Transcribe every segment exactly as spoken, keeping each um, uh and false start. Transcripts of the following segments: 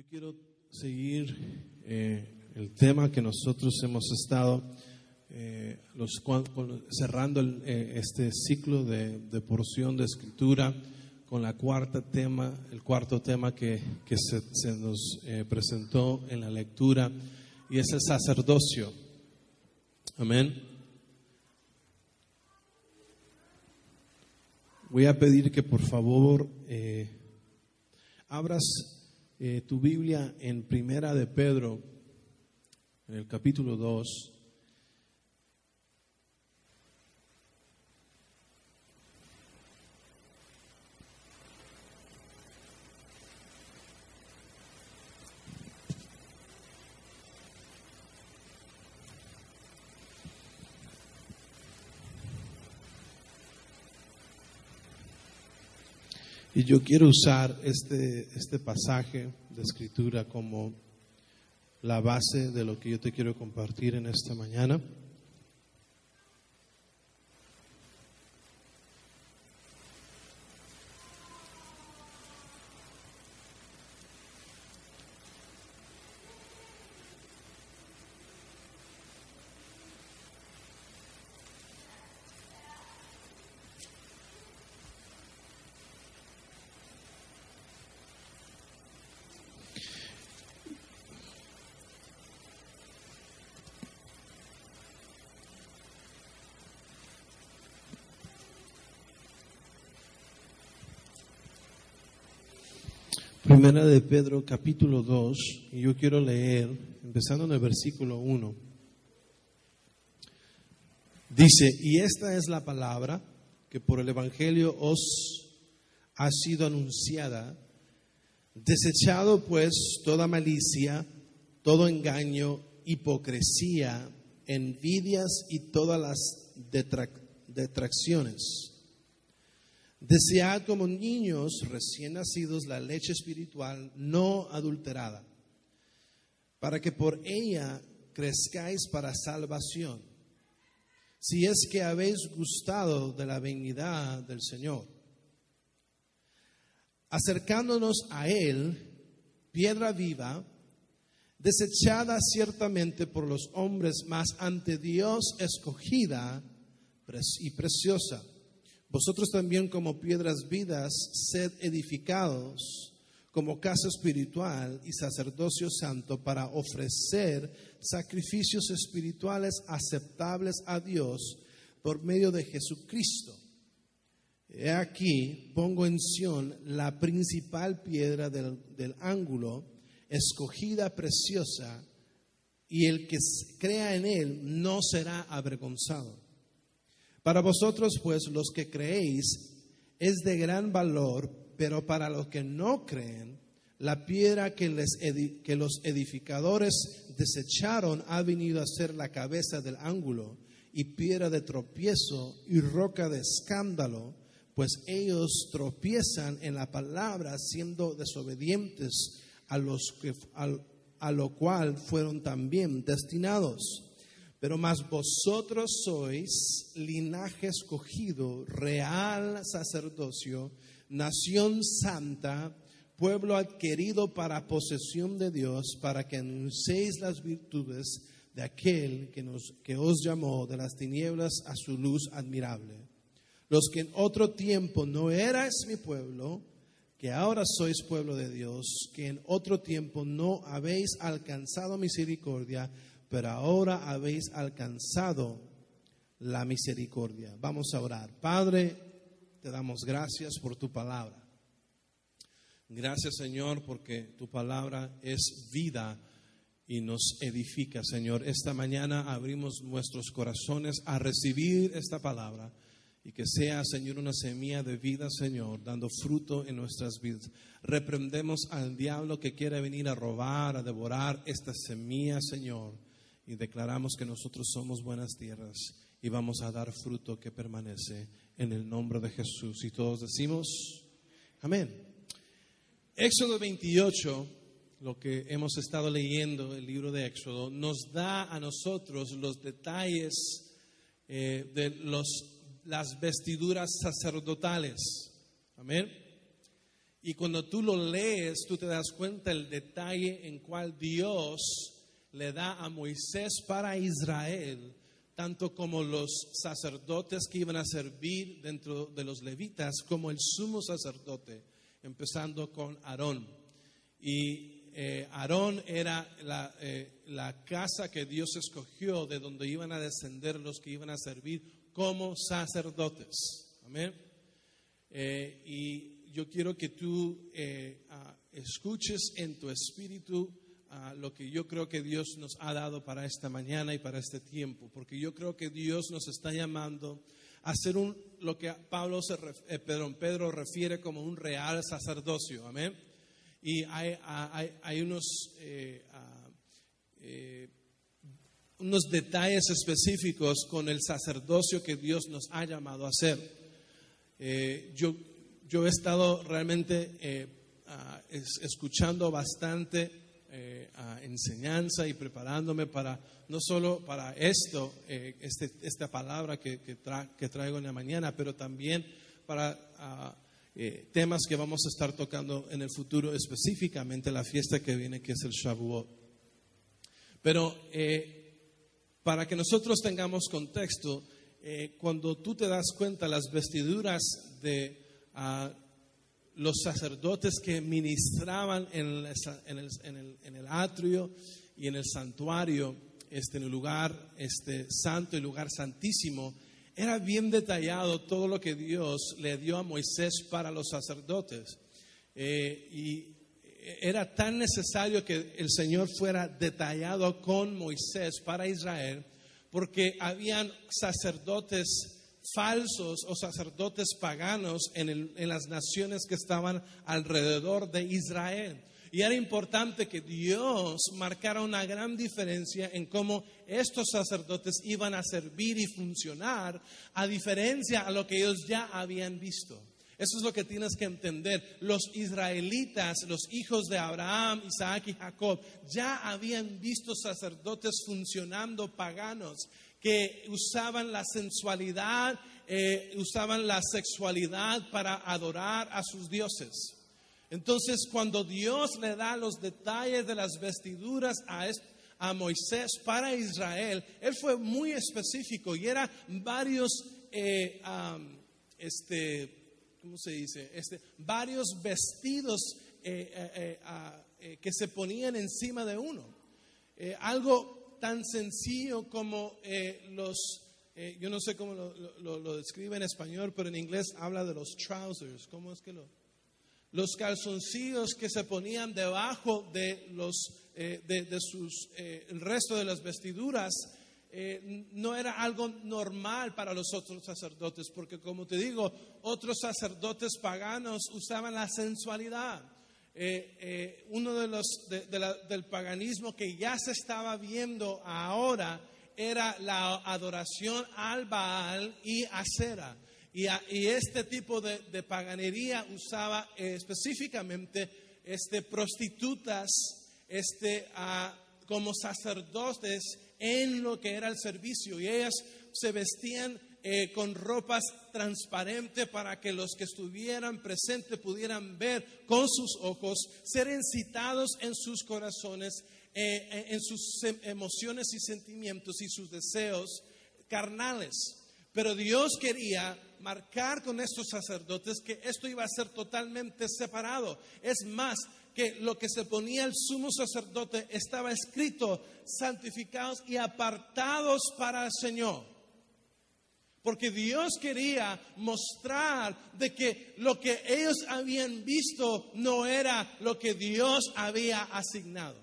Yo quiero seguir eh, el tema que nosotros hemos estado eh, los, con, cerrando el, eh, este ciclo de, de porción de escritura con la cuarta tema, el cuarto tema que, que se, se nos eh, presentó en la lectura, y es el sacerdocio. Amén. Voy a pedir que por favor eh, abras Eh, tu Biblia en Primera de Pedro, en el capítulo dos. Y yo quiero usar este, este pasaje de escritura como la base de lo que yo te quiero compartir en esta mañana. Primera de Pedro, capítulo dos, y yo quiero leer, empezando en el versículo uno. Dice: y esta es la palabra que por el Evangelio os ha sido anunciada, desechado pues toda malicia, todo engaño, hipocresía, envidias y todas las detrac- detracciones. Desead como niños recién nacidos la leche espiritual no adulterada, para que por ella crezcáis para salvación, si es que habéis gustado de la benignidad del Señor, acercándonos a Él, piedra viva, desechada ciertamente por los hombres, mas ante Dios escogida y preciosa. Vosotros también, como piedras vivas, sed edificados como casa espiritual y sacerdocio santo, para ofrecer sacrificios espirituales aceptables a Dios por medio de Jesucristo. He aquí, pongo en Sión la principal piedra del, del ángulo, escogida, preciosa, y el que crea en él no será avergonzado. Para vosotros, pues, los que creéis, es de gran valor, pero para los que no creen, la piedra que, les edi- que los edificadores desecharon ha venido a ser la cabeza del ángulo, y piedra de tropiezo y roca de escándalo, pues ellos tropiezan en la palabra, siendo desobedientes a, los que, a, a lo cual fueron también destinados. Pero más vosotros sois linaje escogido, real sacerdocio, nación santa, pueblo adquirido para posesión de Dios, para que anunciéis las virtudes de aquel que, nos, que os llamó de las tinieblas a su luz admirable. Los que en otro tiempo no erais mi pueblo, que ahora sois pueblo de Dios, que en otro tiempo no habéis alcanzado misericordia, pero ahora habéis alcanzado la misericordia. Vamos a orar. Padre, te damos gracias por tu palabra. Gracias, Señor, porque tu palabra es vida y nos edifica, Señor. Esta mañana abrimos nuestros corazones a recibir esta palabra, y que sea, Señor, una semilla de vida, Señor, dando fruto en nuestras vidas. Reprendemos al diablo que quiere venir a robar, a devorar esta semilla, Señor. Y declaramos que nosotros somos buenas tierras y vamos a dar fruto que permanece, en el nombre de Jesús. Y todos decimos amén. Éxodo veintiocho, lo que hemos estado leyendo, el libro de Éxodo, nos da a nosotros los detalles eh, de los, las vestiduras sacerdotales. Amén. Y cuando tú lo lees, tú te das cuenta el detalle en cual Dios le da a Moisés para Israel, tanto como los sacerdotes que iban a servir dentro de los levitas, como el sumo sacerdote, empezando con Aarón. Y eh, Aarón era la, eh, la casa que Dios escogió, de donde iban a descender los que iban a servir como sacerdotes. Amén. Eh, y yo quiero que tú eh, uh, escuches en tu espíritu Uh, lo que yo creo que Dios nos ha dado para esta mañana y para este tiempo, porque yo creo que Dios nos está llamando a hacer un, lo que Pablo se ref, eh, Pedro, Pedro refiere como un real sacerdocio, amén. Y hay, hay, hay unos, eh, uh, eh, unos detalles específicos con el sacerdocio que Dios nos ha llamado a hacer. Eh, yo, yo he estado realmente eh, uh, es, escuchando bastante Eh, a enseñanza y preparándome para no solo para esto, eh, este, esta palabra que, que, tra, que traigo en la mañana, pero también para uh, eh, temas que vamos a estar tocando en el futuro, específicamente la fiesta que viene, que es el Shavuot. Pero eh, para que nosotros tengamos contexto, eh, cuando tú te das cuenta, las vestiduras de uh, los sacerdotes que ministraban en el, en el, en el, en el atrio y en el santuario, este, en el lugar este, santo y lugar santísimo, era bien detallado todo lo que Dios le dio a Moisés para los sacerdotes. Eh, y era tan necesario que el Señor fuera detallado con Moisés para Israel, porque habían sacerdotes falsos o sacerdotes paganos en, el, en las naciones que estaban alrededor de Israel. Y era importante que Dios marcara una gran diferencia en cómo estos sacerdotes iban a servir y funcionar, a diferencia a lo que ellos ya habían visto. Eso es lo que tienes que entender. Los israelitas, los hijos de Abraham, Isaac y Jacob, ya habían visto sacerdotes funcionando paganos, que usaban la sensualidad, eh, usaban la sexualidad para adorar a sus dioses. Entonces, cuando Dios le da los detalles de las vestiduras a, a Moisés para Israel, él fue muy específico y eran varios, eh, um, este, ¿cómo se dice? Este, varios vestidos eh, eh, eh, eh, que se ponían encima de uno. Eh, algo tan sencillo como eh, los, eh, yo no sé cómo lo, lo, lo describe en español, pero en inglés habla de los trousers. ¿Cómo es que lo? Los calzoncillos que se ponían debajo de los, eh, de, de sus, eh, el resto de las vestiduras, eh, no era algo normal para los otros sacerdotes, porque como te digo, otros sacerdotes paganos usaban la sensualidad. Eh, eh, uno de los de, de la, del paganismo que ya se estaba viendo ahora era la adoración al Baal y Acera, y, a, y este tipo de, de paganería usaba eh, específicamente este, prostitutas este, a, como sacerdotes en lo que era el servicio, y ellas se vestían Eh, con ropas transparentes para que los que estuvieran presentes pudieran ver con sus ojos, ser incitados en sus corazones, eh, en sus emociones y sentimientos y sus deseos carnales. Pero Dios quería marcar con estos sacerdotes que esto iba a ser totalmente separado. Es más, que lo que se ponía el sumo sacerdote estaba escrito: santificados y apartados para el Señor. Porque Dios quería mostrar de que lo que ellos habían visto no era lo que Dios había asignado.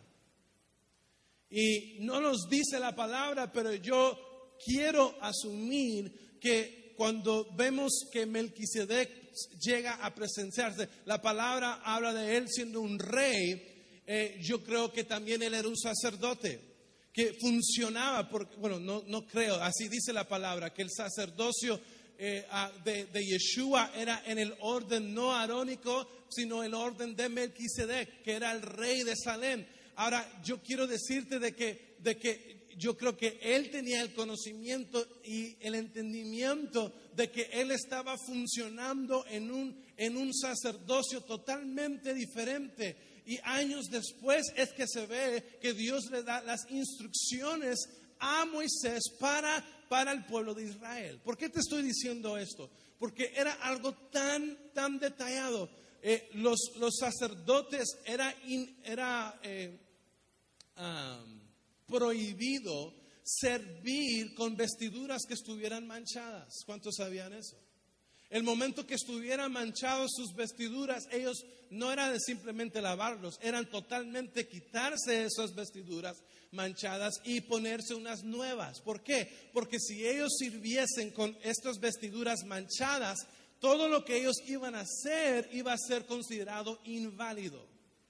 Y no nos dice la palabra, pero yo quiero asumir que cuando vemos que Melquisedec llega a presenciarse, la palabra habla de él siendo un rey, eh, yo creo que también él era un sacerdote que funcionaba, porque, bueno, no, no creo, así dice la palabra, que el sacerdocio eh, de, de Yeshua era en el orden no arónico, sino el orden de Melquisedec, que era el rey de Salem. Ahora, yo quiero decirte de que, de que yo creo que él tenía el conocimiento y el entendimiento de que él estaba funcionando en un, en un sacerdocio totalmente diferente. Y años después es que se ve que Dios le da las instrucciones a Moisés para, para el pueblo de Israel. ¿Por qué te estoy diciendo esto? Porque era algo tan, tan detallado. Eh, los, los sacerdotes era, in, era eh, um, prohibido servir con vestiduras que estuvieran manchadas. ¿Cuántos sabían eso? El momento que estuvieran manchados sus vestiduras, ellos no era de simplemente lavarlos, eran totalmente quitarse esas vestiduras manchadas y ponerse unas nuevas. ¿Por qué? Porque si ellos sirviesen con estas vestiduras manchadas, todo lo que ellos iban a hacer iba a ser considerado inválido.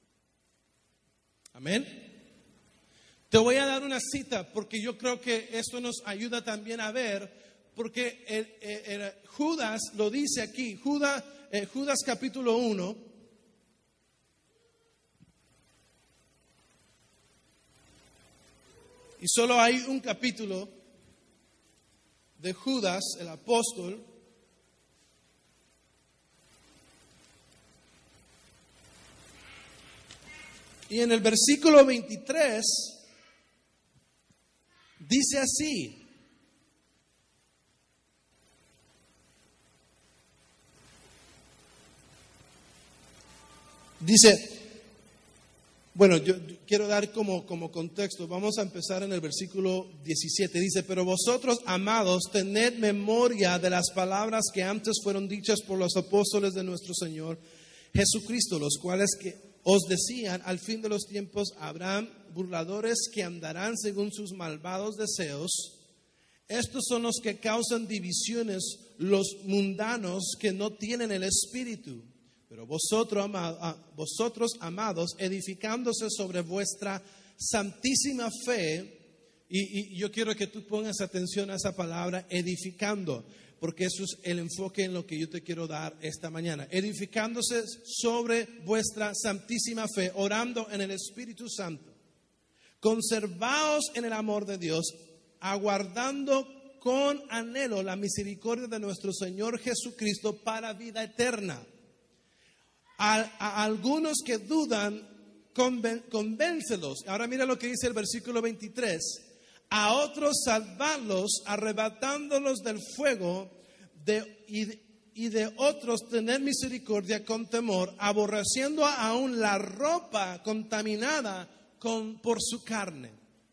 Amén. Te voy a dar una cita porque yo creo que esto nos ayuda también a ver. Porque el, el, el Judas lo dice aquí, Judas, eh, Judas capítulo uno. Y solo hay un capítulo de Judas, el apóstol. Y en el versículo veintitrés dice así. Dice, bueno, yo quiero dar como, como contexto, vamos a empezar en el versículo diecisiete, dice, pero vosotros, amados, tened memoria de las palabras que antes fueron dichas por los apóstoles de nuestro Señor Jesucristo, los cuales que os decían, al fin de los tiempos habrán burladores que andarán según sus malvados deseos. Estos son los que causan divisiones, los mundanos que no tienen el Espíritu. Pero vosotros, amado, vosotros, amados, edificándose sobre vuestra santísima fe, y, y yo quiero que tú pongas atención a esa palabra, edificando, porque eso es el enfoque en lo que yo te quiero dar esta mañana. Edificándose sobre vuestra santísima fe, orando en el Espíritu Santo. Conservaos en el amor de Dios, aguardando con anhelo la misericordia de nuestro Señor Jesucristo para vida eterna. A, a algunos que dudan, conven, convéncelos. Ahora mira lo que dice el versículo veintitrés. A otros salvarlos, arrebatándolos del fuego, de, y, y de otros tener misericordia con temor, aborreciendo aún la ropa contaminada con, por su carne.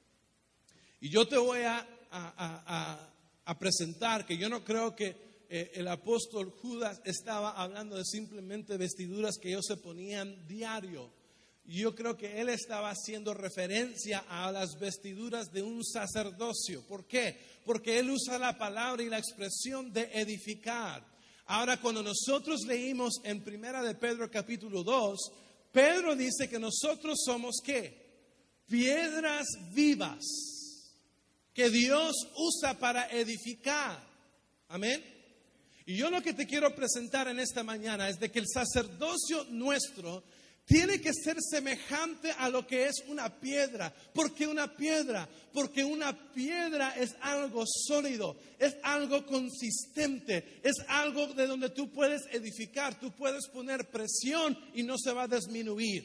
Y yo te voy a, a, a, a presentar que yo no creo que Eh, el apóstol Judas estaba hablando de simplemente vestiduras que ellos se ponían diario. Yo creo que él estaba haciendo referencia a las vestiduras de un sacerdocio. ¿Por qué? Porque él usa la palabra y la expresión de edificar. Ahora, cuando nosotros leímos en Primera de Pedro capítulo dos, Pedro dice que nosotros somos ¿qué? Piedras vivas que Dios usa para edificar. Amén. Y yo lo que te quiero presentar en esta mañana es de que el sacerdocio nuestro tiene que ser semejante a lo que es una piedra. ¿Por qué una piedra? Porque una piedra es algo sólido, es algo consistente, es algo de donde tú puedes edificar, tú puedes poner presión y no se va a disminuir.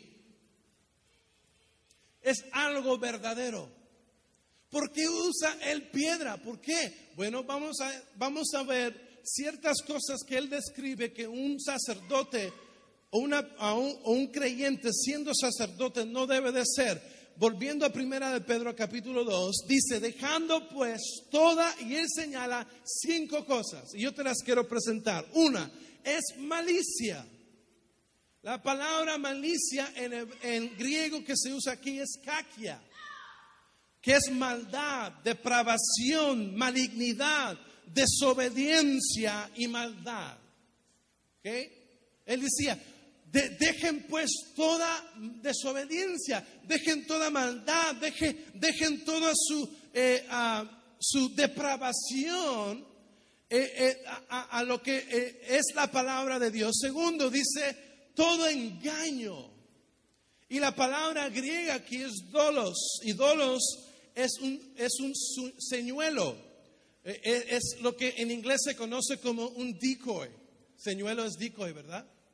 Es algo verdadero. ¿Por qué usa él piedra? ¿Por qué? Bueno, vamos a, vamos a ver ciertas cosas que él describe que un sacerdote o, una, o, un, o un creyente siendo sacerdote no debe de ser. Volviendo a Primera de Pedro capítulo dos, dice, dejando pues toda, y él señala cinco cosas, y yo te las quiero presentar. Una, es malicia. La palabra malicia en, en griego que se usa aquí es kakia, que es maldad, depravación, malignidad, desobediencia y maldad. ¿Okay? Él decía, de, dejen pues toda desobediencia, dejen toda maldad, dejen, dejen toda su, eh, uh, su depravación eh, eh, a, a lo que eh, es la palabra de Dios. Segundo, dice, todo engaño. Y la palabra griega aquí es dolos, y dolos es un, es un señuelo. Es lo que en inglés se conoce como un decoy. Señuelo es decoy, ¿verdad?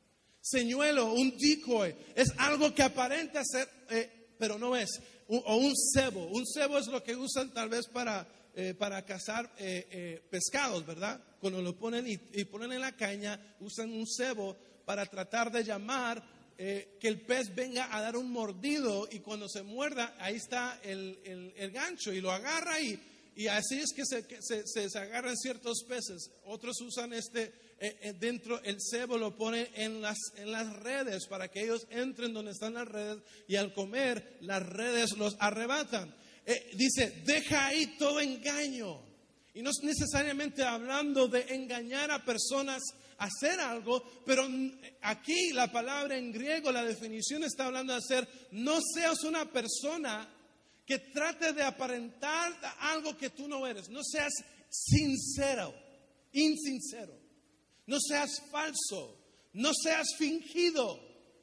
señuelo, un decoy, es algo que aparenta ser, eh, pero no es. O, o un cebo. Un cebo es lo que usan tal vez para, eh, para cazar eh, eh, pescados, ¿verdad? Cuando lo ponen y, y ponen en la caña, usan un cebo para tratar de llamar eh, que el pez venga a dar un mordido, y cuando se muerda, ahí está el, el, el gancho y lo agarra, y, y así es que se, que se, se, se agarran ciertos peces. Otros usan este, eh, dentro el cebo lo ponen en las, en las redes para que ellos entren donde están las redes, y al comer las redes los arrebatan. Eh, dice, deja ahí todo engaño. Y no es necesariamente hablando de engañar a personas a hacer algo, pero aquí la palabra en griego, la definición está hablando de hacer, no seas una persona que trate de aparentar algo que tú no eres. No seas sincero, insincero. No seas falso, no seas fingido.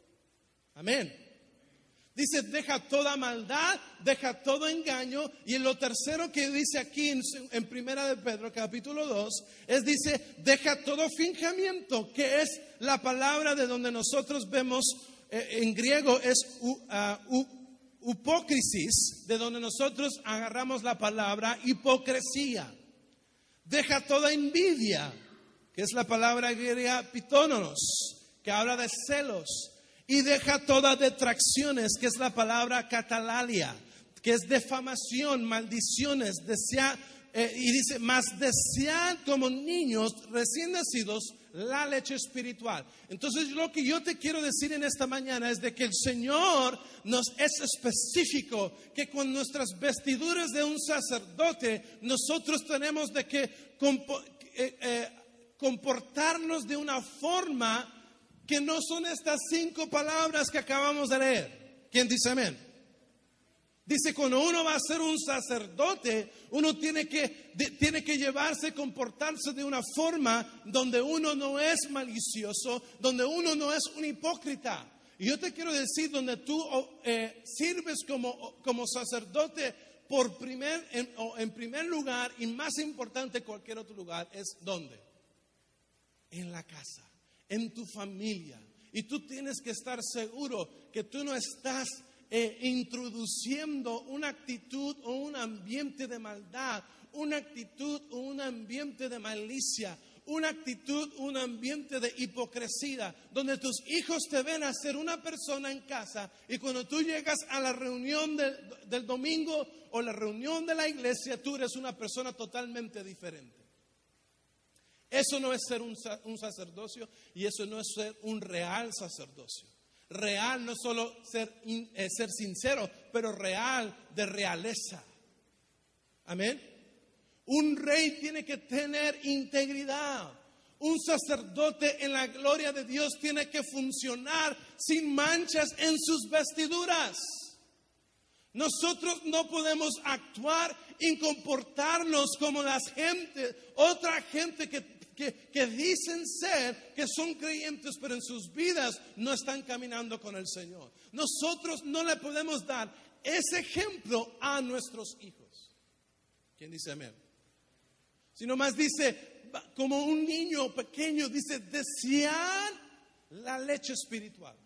Amén. Dice, deja toda maldad, deja todo engaño. Y en lo tercero que dice aquí en, en Primera de Pedro, capítulo dos, es dice, deja todo fingimiento, que es la palabra de donde nosotros vemos, eh, en griego es uh, uh, hipócrisis, de donde nosotros agarramos la palabra hipocresía. Deja toda envidia, que es la palabra griega pitónonos, que habla de celos. Y deja todas detracciones, que es la palabra catalalia, que es defamación, maldiciones, desear, eh, y dice, más desean como niños recién nacidos la leche espiritual. Entonces lo que yo te quiero decir en esta mañana es de que el Señor nos es específico, que con nuestras vestiduras de un sacerdote, nosotros tenemos de que compo- eh, eh, comportarnos de una forma que no son estas cinco palabras que acabamos de leer. ¿Quién dice amén? Dice, cuando uno va a ser un sacerdote, uno tiene que, de, tiene que llevarse, comportarse de una forma donde uno no es malicioso, donde uno no es un hipócrita. Y yo te quiero decir, donde tú eh, sirves como, como sacerdote por primer, en, o en primer lugar, y más importante cualquier otro lugar, es ¿dónde? En la casa. En tu familia. Y tú tienes que estar seguro que tú no estás eh, introduciendo una actitud o un ambiente de maldad, una actitud o un ambiente de malicia, una actitud, un ambiente de hipocresía, donde tus hijos te ven a ser una persona en casa, y cuando tú llegas a la reunión de, del domingo o la reunión de la iglesia, tú eres una persona totalmente diferente. Eso no es ser un, un sacerdocio, y eso no es ser un real sacerdocio. Real no es solo ser, eh, ser sincero, pero real de realeza. Amén. Un rey tiene que tener integridad. Un sacerdote en la gloria de Dios tiene que funcionar sin manchas en sus vestiduras. Nosotros no podemos actuar y comportarnos como las gente, otra gente que Que, que dicen ser que son creyentes, pero en sus vidas no están caminando con el Señor. Nosotros no le podemos dar ese ejemplo a nuestros hijos. ¿Quién dice amén? Sino más dice, como un niño pequeño, dice, desear la leche espiritual.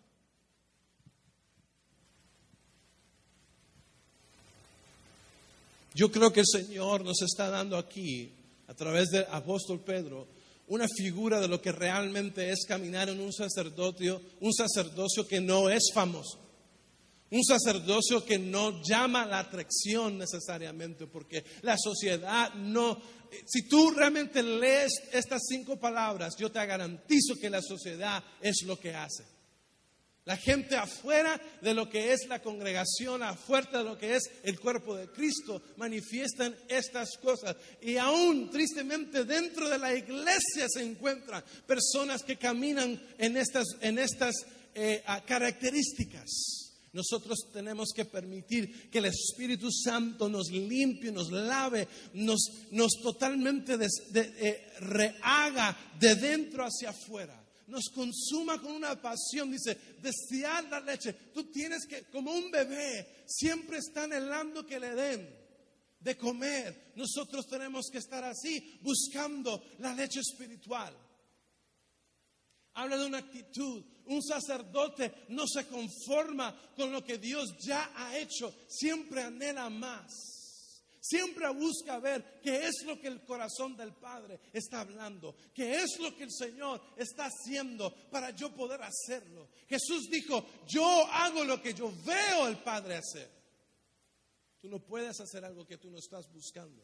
Yo creo que el Señor nos está dando aquí, a través del apóstol Pedro, una figura de lo que realmente es caminar en un sacerdocio, un sacerdocio que no es famoso, un sacerdocio que no llama la atracción necesariamente, porque la sociedad no. Si tú realmente lees estas cinco palabras, yo te garantizo que la sociedad es lo que hace. La gente afuera de lo que es la congregación, afuera de lo que es el cuerpo de Cristo, manifiestan estas cosas. Y aún tristemente dentro de la iglesia se encuentran personas que caminan en estas, en estas eh, características. Nosotros tenemos que permitir que el Espíritu Santo nos limpie, nos lave, nos, nos totalmente des, de, eh, rehaga de dentro hacia afuera. Nos consuma con una pasión, dice, desear la leche. Tú tienes que, como un bebé, siempre está anhelando que le den de comer. Nosotros tenemos que estar así, buscando la leche espiritual. Habla de una actitud, Un sacerdote no se conforma con lo que Dios ya ha hecho, siempre anhela más. Siempre busca ver qué es lo que el corazón del Padre está hablando, qué es lo que el Señor está haciendo para yo poder hacerlo. Jesús dijo, yo hago lo que yo veo al Padre hacer. Tú no puedes hacer algo que tú no estás buscando.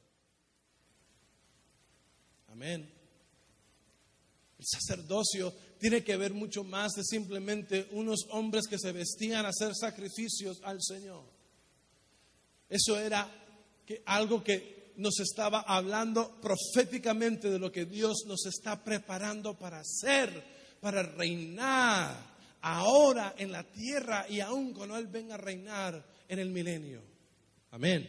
Amén. El sacerdocio tiene que ver mucho más de simplemente unos hombres que se vestían a hacer sacrificios al Señor. Eso era que algo que nos estaba hablando proféticamente de lo que Dios nos está preparando para hacer, para reinar ahora en la tierra y aún cuando Él venga a reinar en el milenio. Amén.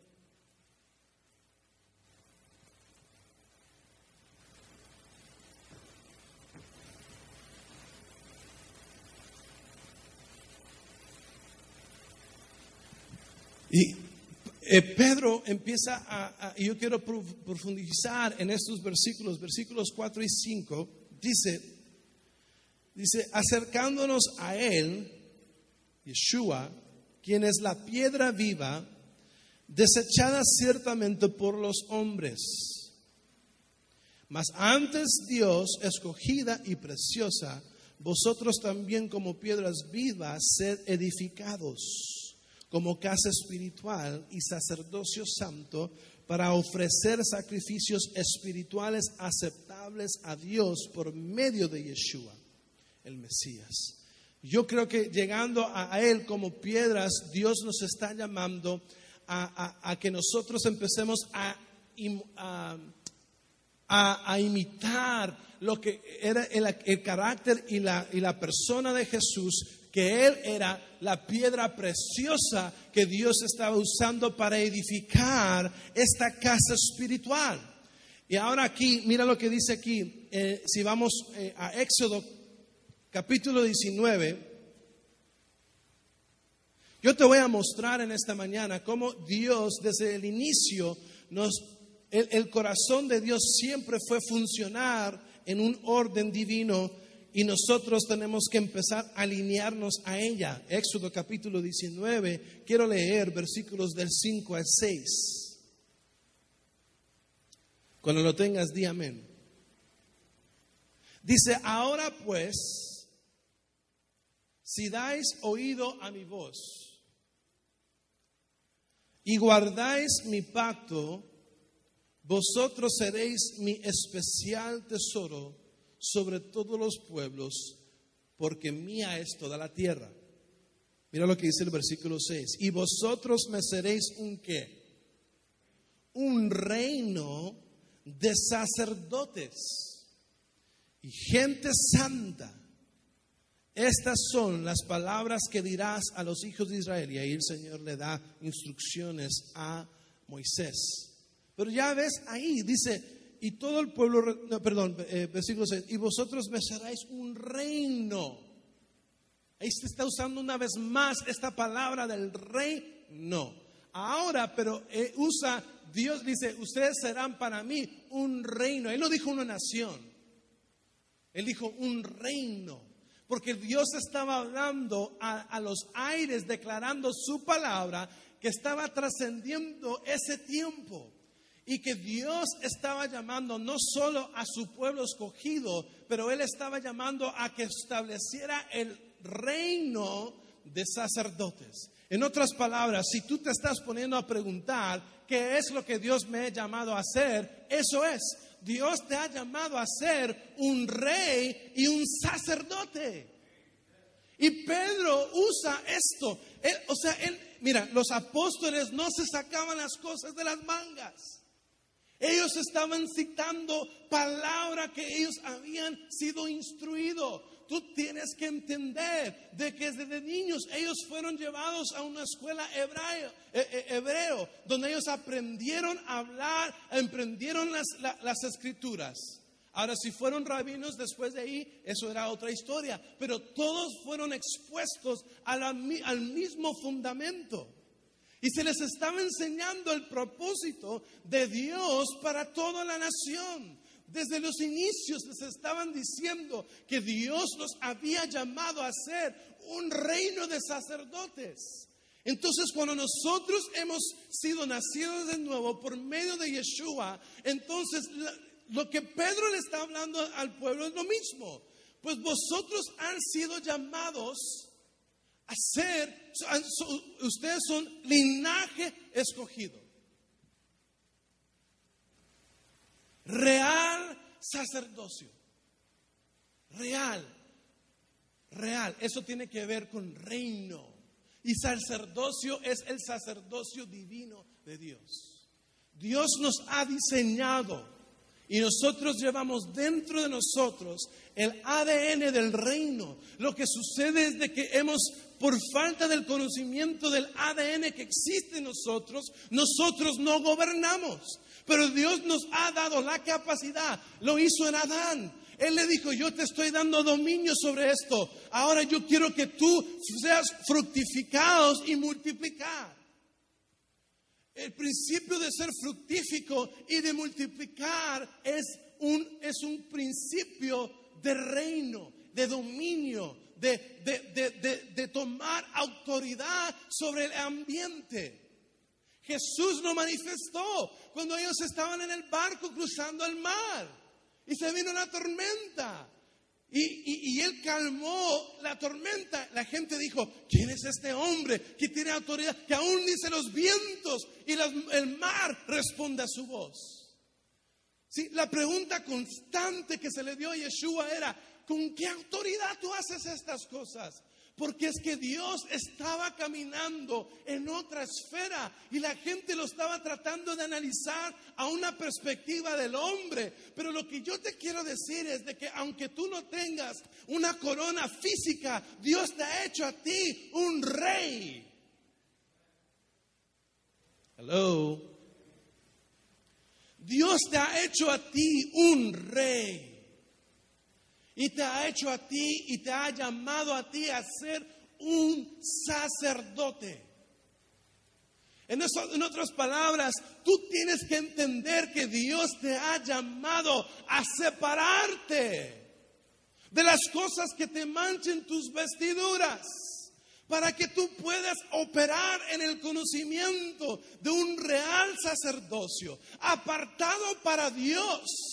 Y Eh, Pedro empieza a, a, y yo quiero profundizar en estos versículos, versículos cuatro y cinco, dice, dice, acercándonos a Él, Yeshua, quien es la piedra viva, desechada ciertamente por los hombres, mas antes Dios, escogida y preciosa, vosotros también como piedras vivas, sed edificados como casa espiritual y sacerdocio santo para ofrecer sacrificios espirituales aceptables a Dios por medio de Yeshua, el Mesías. Yo creo que llegando a, a Él como piedras, Dios nos está llamando a, a, a que nosotros empecemos a, a, a, a imitar lo que era el, el carácter y la, y la persona de Jesús, que Él era la piedra preciosa que Dios estaba usando para edificar esta casa espiritual. Y ahora aquí, mira lo que dice aquí, eh, si vamos eh, a Éxodo capítulo diecinueve, yo te voy a mostrar en esta mañana cómo Dios desde el inicio, nos, el, el corazón de Dios siempre fue funcionar en un orden divino. Y nosotros tenemos que empezar a alinearnos a ella. Éxodo capítulo diecinueve, quiero leer versículos del cinco al seis. Cuando lo tengas, di amén. Dice, ahora pues, si dais oído a mi voz y guardáis mi pacto, vosotros seréis mi especial tesoro sobre todos los pueblos, porque mía es toda la tierra. Mira lo que dice el versículo seis. Y vosotros me seréis un ¿qué? Un reino de sacerdotes y gente santa. Estas son las palabras que dirás a los hijos de Israel. Y ahí el Señor le da instrucciones a Moisés. Pero ya ves ahí, dice, y todo el pueblo, no, perdón, eh, versículo seis, y vosotros me seréis un reino. Ahí se está usando una vez más esta palabra del reino. Ahora, pero eh, usa, Dios dice, ustedes serán para mí un reino. Él no dijo una nación, Él dijo un reino. Porque Dios estaba hablando a, a los aires, declarando su palabra, que estaba trascendiendo ese tiempo. Y que Dios estaba llamando no solo a su pueblo escogido, pero Él estaba llamando a que estableciera el reino de sacerdotes. En otras palabras, si tú te estás poniendo a preguntar qué es lo que Dios me ha llamado a hacer, eso es, Dios te ha llamado a ser un rey y un sacerdote. Y Pedro usa esto. Él, o sea, él, mira, los apóstoles no se sacaban las cosas de las mangas. Ellos estaban citando palabra que ellos habían sido instruidos. Tú tienes que entender de que desde niños ellos fueron llevados a una escuela hebreo, eh, hebreo donde ellos aprendieron a hablar, aprendieron las, la, las escrituras. Ahora, si fueron rabinos después de ahí, eso era otra historia. Pero todos fueron expuestos a la, al mismo fundamento. Y se les estaba enseñando el propósito de Dios para toda la nación. Desde los inicios les estaban diciendo que Dios los había llamado a ser un reino de sacerdotes. Entonces, cuando nosotros hemos sido nacidos de nuevo por medio de Yeshua, entonces lo que Pedro le está hablando al pueblo es lo mismo. Pues vosotros han sido llamados a ser, ustedes son linaje escogido, real sacerdocio, real, real. Eso tiene que ver con reino. Y sacerdocio es el sacerdocio divino de Dios. Dios nos ha diseñado y nosotros llevamos dentro de nosotros el A D N del reino. Lo que sucede es de que hemos, por falta del conocimiento del A D N que existe en nosotros, nosotros no gobernamos. Pero Dios nos ha dado la capacidad. Lo hizo en Adán. Él le dijo, yo te estoy dando dominio sobre esto. Ahora yo quiero que tú seas fructificados y multiplicar. El principio de ser fructífico y de multiplicar es un, es un principio de reino, de dominio, de, de, de, de, de tomar autoridad sobre el ambiente. Jesús lo manifestó cuando ellos estaban en el barco cruzando el mar. Y se vino una tormenta. Y, y, y él calmó la tormenta. La gente dijo, ¿quién es este hombre que tiene autoridad? Que aún dice los vientos y los, el mar responde a su voz. ¿Sí? La pregunta constante que se le dio a Yeshua era, ¿con qué autoridad tú haces estas cosas? Porque es que Dios estaba caminando en otra esfera y la gente lo estaba tratando de analizar a una perspectiva del hombre. Pero lo que yo te quiero decir es de que aunque tú no tengas una corona física, Dios te ha hecho a ti un rey. Hello. Dios te ha hecho a ti un rey. Y te ha hecho a ti y te ha llamado a ti a ser un sacerdote. En, eso, en otras palabras, tú tienes que entender que Dios te ha llamado a separarte de las cosas que te manchen tus vestiduras, para que tú puedas operar en el conocimiento de un real sacerdocio, apartado para Dios,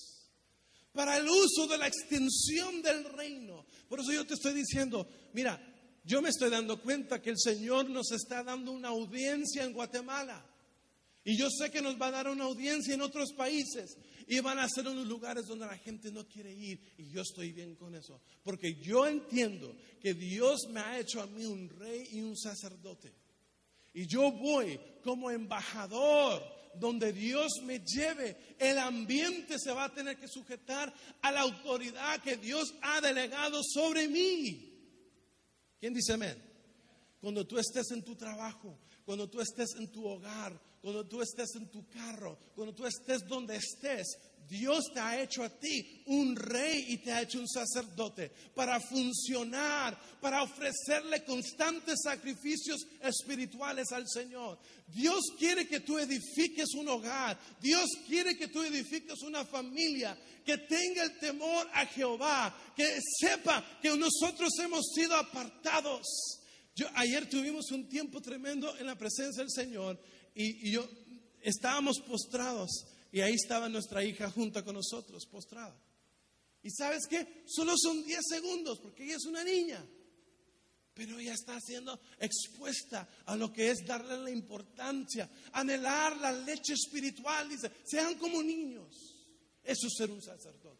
para el uso de la extensión del reino. Por eso yo te estoy diciendo, mira, yo me estoy dando cuenta que el Señor nos está dando una audiencia en Guatemala. Y yo sé que nos va a dar una audiencia en otros países. Y van a ser unos lugares donde la gente no quiere ir. Y yo estoy bien con eso. Porque yo entiendo que Dios me ha hecho a mí un rey y un sacerdote. Y yo voy como embajador. Donde Dios me lleve, el ambiente se va a tener que sujetar a la autoridad que Dios ha delegado sobre mí. ¿Quién dice amén? Cuando tú estés en tu trabajo, cuando tú estés en tu hogar, cuando tú estés en tu carro, cuando tú estés donde estés, Dios te ha hecho a ti un rey y te ha hecho un sacerdote para funcionar, para ofrecerle constantes sacrificios espirituales al Señor. Dios quiere que tú edifiques un hogar. Dios quiere que tú edifiques una familia que tenga el temor a Jehová, que sepa que nosotros hemos sido apartados. Yo, ayer tuvimos un tiempo tremendo en la presencia del Señor y, y yo estábamos postrados. Y ahí estaba nuestra hija junto con nosotros, postrada. ¿Y sabes qué? Solo son diez segundos, porque ella es una niña. Pero ella está siendo expuesta a lo que es darle la importancia, anhelar la leche espiritual. Dice, sean como niños. Eso es ser un sacerdote.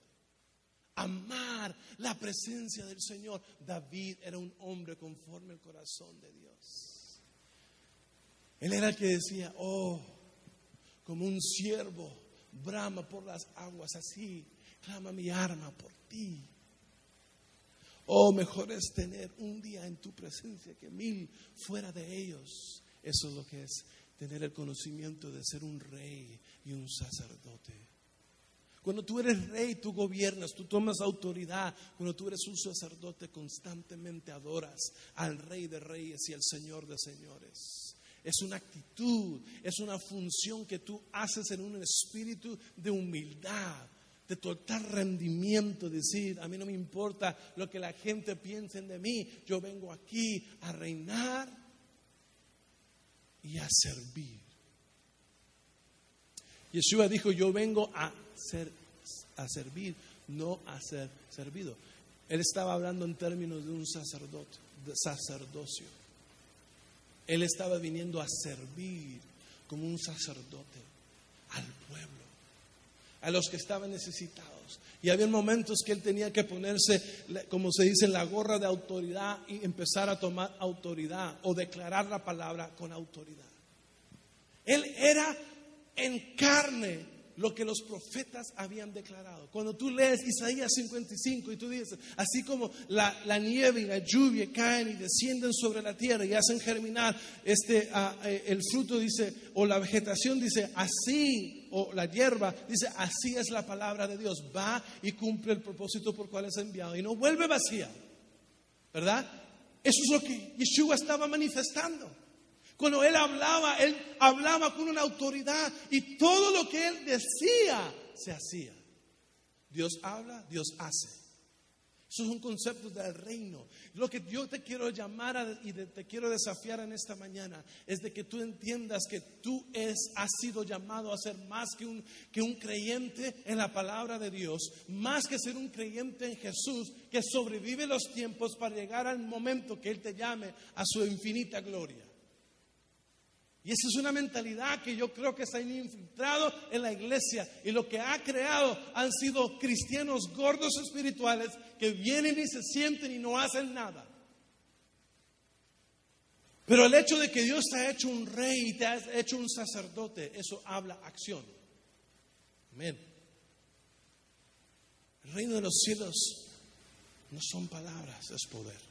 Amar la presencia del Señor. David era un hombre conforme al corazón de Dios. Él era el que decía, oh, como un siervo brama por las aguas, así clama mi alma por ti. Oh, mejor es tener un día en tu presencia que mil fuera de ellos. Eso es lo que es tener el conocimiento de ser un rey y un sacerdote. Cuando tú eres rey, tú gobiernas, tú tomas autoridad. Cuando tú eres un sacerdote, constantemente adoras al Rey de Reyes y al Señor de Señores. Es una actitud, es una función que tú haces en un espíritu de humildad. de total rendimiento, decir, a mí no me importa lo que la gente piense de mí, yo vengo aquí a reinar y a servir. Yeshua dijo, yo vengo a, ser, a servir, no a ser servido. Él estaba hablando en términos de un sacerdote, de sacerdocio. Él estaba viniendo a servir como un sacerdote al pueblo, a los que estaban necesitados. Y había momentos que él tenía que ponerse, como se dice, la gorra de autoridad y empezar a tomar autoridad o declarar la palabra con autoridad. Él era en carne lo que los profetas habían declarado. Cuando tú lees Isaías cincuenta y cinco y tú dices, así como la, la nieve y la lluvia caen y descienden sobre la tierra y hacen germinar este, uh, el fruto, dice, o la vegetación, dice, así, o la hierba, dice, así es la palabra de Dios. Va y cumple el propósito por cual es enviado y no vuelve vacía, ¿verdad? Eso es lo que Yeshua estaba manifestando. Cuando Él hablaba, Él hablaba con una autoridad y todo lo que Él decía se hacía. Dios habla, Dios hace. Eso es un concepto del reino. Lo que yo te quiero llamar a, y de, te quiero desafiar en esta mañana es de que tú entiendas que tú es, has sido llamado a ser más que un, que un creyente en la palabra de Dios, más que ser un creyente en Jesús que sobrevive los tiempos para llegar al momento que Él te llame a su infinita gloria. Y esa es una mentalidad que yo creo que se ha infiltrado en la iglesia. Y lo que ha creado han sido cristianos gordos espirituales que vienen y se sienten y no hacen nada. Pero el hecho de que Dios te ha hecho un rey y te ha hecho un sacerdote, eso habla acción. Amén. El reino de los cielos no son palabras, es poder.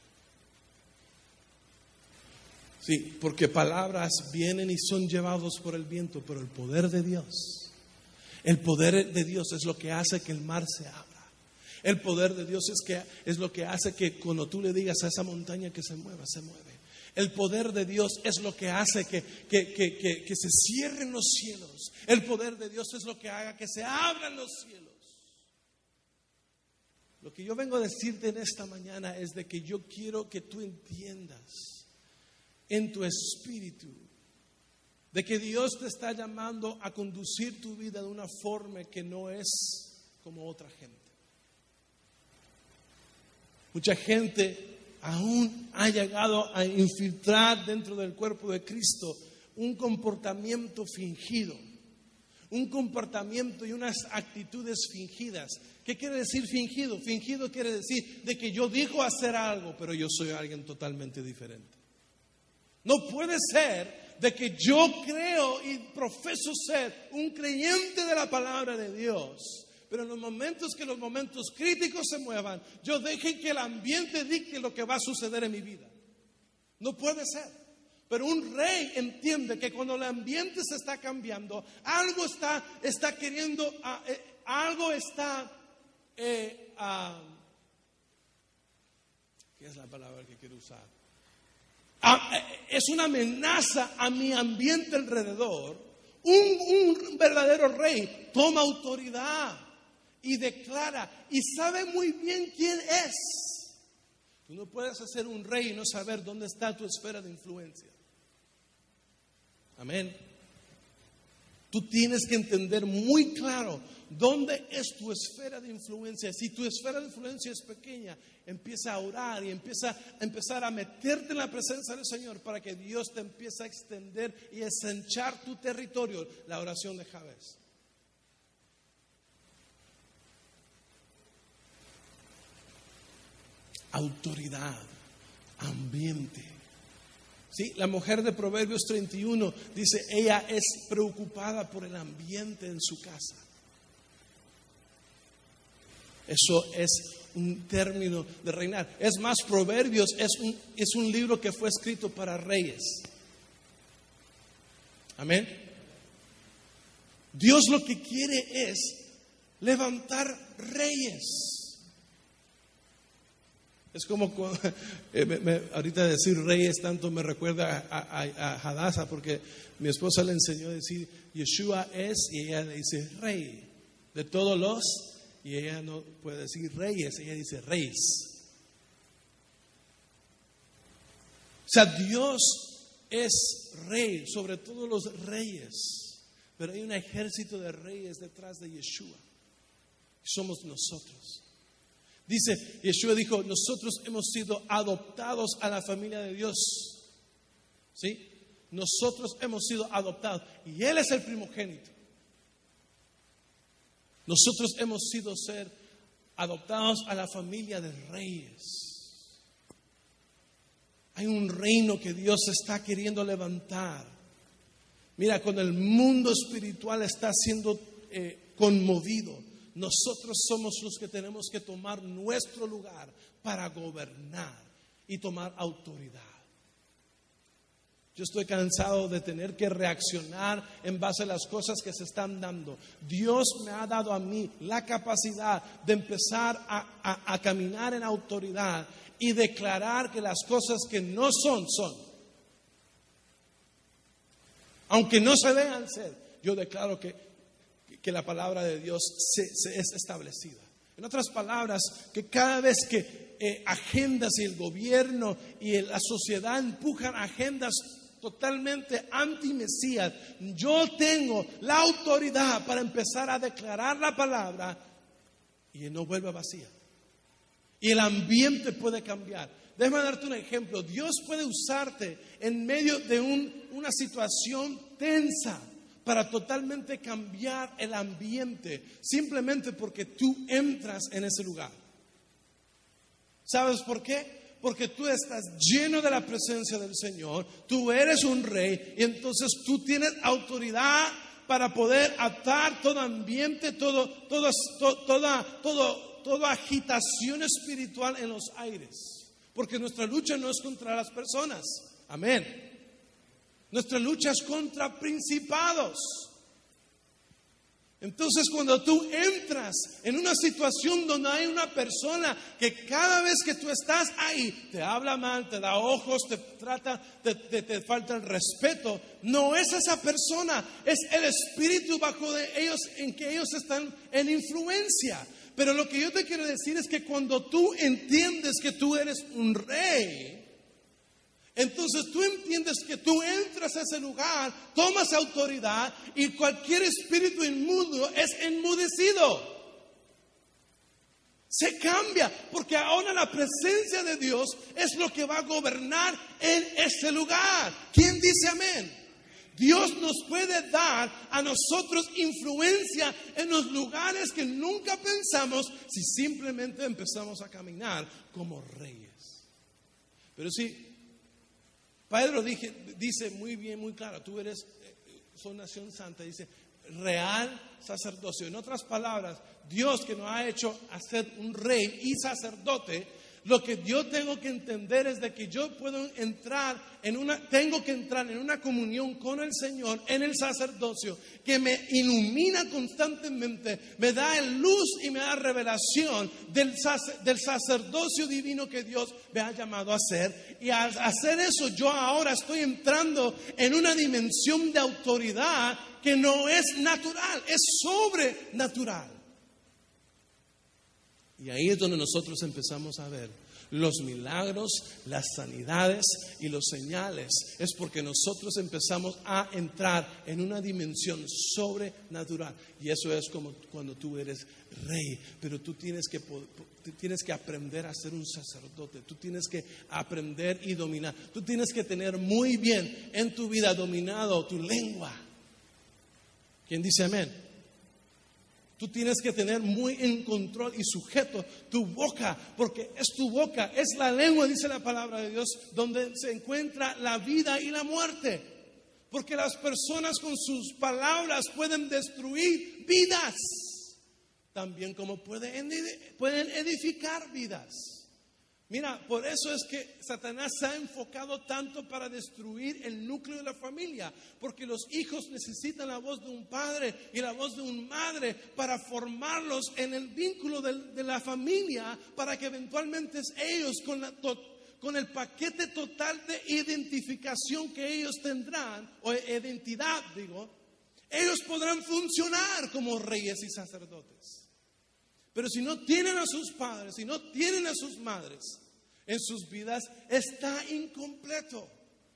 Sí, porque palabras vienen y son llevados por el viento, pero el poder de Dios, el poder de Dios es lo que hace que el mar se abra. El poder de Dios es, que, es lo que hace que cuando tú le digas a esa montaña que se mueva, se mueve. El poder de Dios es lo que hace que, que, que, que, que se cierren los cielos. El poder de Dios es lo que haga que se abran los cielos. Lo que yo vengo a decirte en esta mañana es de que yo quiero que tú entiendas en tu espíritu de que Dios te está llamando a conducir tu vida de una forma que no es como otra gente. Mucha gente aún ha llegado a infiltrar dentro del cuerpo de Cristo un comportamiento fingido, un comportamiento y unas actitudes fingidas. ¿Qué quiere decir fingido? Fingido quiere decir de que yo digo hacer algo, pero yo soy alguien totalmente diferente. No puede ser de que yo creo y profeso ser un creyente de la palabra de Dios, pero en los momentos que los momentos críticos se muevan, yo deje que el ambiente dicte lo que va a suceder en mi vida. No puede ser. Pero un rey entiende que cuando el ambiente se está cambiando, algo está, está queriendo, uh, eh, algo está, eh, uh, ¿qué es la palabra que quiero usar? Es una amenaza a mi ambiente alrededor. Un, un verdadero rey toma autoridad y declara y sabe muy bien quién es. Tú no puedes ser un rey y no saber dónde está tu esfera de influencia. Amén. Tú tienes que entender muy claro dónde es tu esfera de influencia. Si tu esfera de influencia es pequeña, empieza a orar y empieza a empezar a meterte en la presencia del Señor para que Dios te empiece a extender y a ensanchar tu territorio. La oración de Jabez. Autoridad, ambiente. ¿Sí? La mujer de Proverbios treinta y uno dice, ella es preocupada por el ambiente en su casa. Eso es un término de reinar. Es más, Proverbios es un, es un libro que fue escrito para reyes. Amén. Dios lo que quiere es levantar reyes. Es como eh, me, me, ahorita decir reyes tanto me recuerda a, a, a Hadassah, porque mi esposa le enseñó a decir Yeshua es, y ella le dice rey de todos los Y ella no puede decir reyes, ella dice reyes. O sea, Dios es rey sobre todos los reyes, pero hay un ejército de reyes detrás de Yeshua. Somos nosotros. Dice, Yeshua dijo, nosotros hemos sido adoptados a la familia de Dios. ¿Sí? Nosotros hemos sido adoptados y Él es el primogénito. Nosotros hemos sido ser adoptados a la familia de reyes. Hay un reino que Dios está queriendo levantar. Mira, cuando el mundo espiritual está siendo eh, conmovido, nosotros somos los que tenemos que tomar nuestro lugar para gobernar y tomar autoridad. Yo estoy cansado de tener que reaccionar en base a las cosas que se están dando. Dios me ha dado a mí la capacidad de empezar a, a, a caminar en autoridad y declarar que las cosas que no son, son. Aunque no se vean ser, yo declaro que, que la palabra de Dios se, se es establecida. En otras palabras, que cada vez que eh, agendas y el gobierno y la sociedad empujan agendas totalmente anti-Mesías, yo tengo la autoridad para empezar a declarar la palabra y no vuelve vacía. Y el ambiente puede cambiar. Déjame darte un ejemplo. Dios puede usarte en medio de un, una situación tensa para totalmente cambiar el ambiente, simplemente porque tú entras en ese lugar. ¿Sabes por qué? Porque tú estás lleno de la presencia del Señor, tú eres un rey y entonces tú tienes autoridad para poder atar todo ambiente, todo, todo, to, toda, todo, toda agitación espiritual en los aires. Porque nuestra lucha no es contra las personas, amén. Nuestra lucha es contra principados. Entonces, cuando tú entras en una situación donde hay una persona que cada vez que tú estás ahí te habla mal, te da ojos, te trata, te, te, te falta el respeto, no es esa persona, es el espíritu bajo de ellos en que ellos están en influencia. Pero lo que yo te quiero decir es que cuando tú entiendes que tú eres un rey, entonces tú entiendes que tú entras a ese lugar, tomas autoridad y cualquier espíritu inmundo es enmudecido. Se cambia porque ahora la presencia de Dios es lo que va a gobernar en ese lugar. ¿Quién dice amén? Dios nos puede dar a nosotros influencia en los lugares que nunca pensamos si simplemente empezamos a caminar como reyes. Pero sí, Pedro dije, dice muy bien, muy claro, tú eres, son nación santa, dice, real sacerdocio. En otras palabras, Dios que nos ha hecho hacer un rey y sacerdote, lo que yo tengo que entender es de que yo puedo entrar en una, tengo que entrar en una comunión con el Señor, en el sacerdocio, que me ilumina constantemente, me da luz y me da revelación del, del sacerdocio divino que Dios me ha llamado a hacer. Y al hacer eso, yo ahora estoy entrando en una dimensión de autoridad que no es natural, es sobrenatural. Y ahí es donde nosotros empezamos a ver los milagros, las sanidades y los señales. Es porque nosotros empezamos a entrar en una dimensión sobrenatural. Y eso es como cuando tú eres rey. Pero tú tienes que, tienes que aprender a ser un sacerdote. Tú tienes que aprender y dominar. Tú tienes que tener muy bien en tu vida dominado tu lengua. ¿Quién dice amén? Tú tienes que tener muy en control y sujeto tu boca, porque es tu boca, es la lengua, dice la palabra de Dios, donde se encuentra la vida y la muerte. Porque las personas con sus palabras pueden destruir vidas, también como pueden edificar vidas. Mira, por eso es que Satanás se ha enfocado tanto para destruir el núcleo de la familia, porque los hijos necesitan la voz de un padre y la voz de una madre para formarlos en el vínculo de, de la familia, para que eventualmente ellos con, la, to, con el paquete total de identificación que ellos tendrán, o identidad digo, ellos podrán funcionar como reyes y sacerdotes. Pero si no tienen a sus padres, si no tienen a sus madres en sus vidas, está incompleto.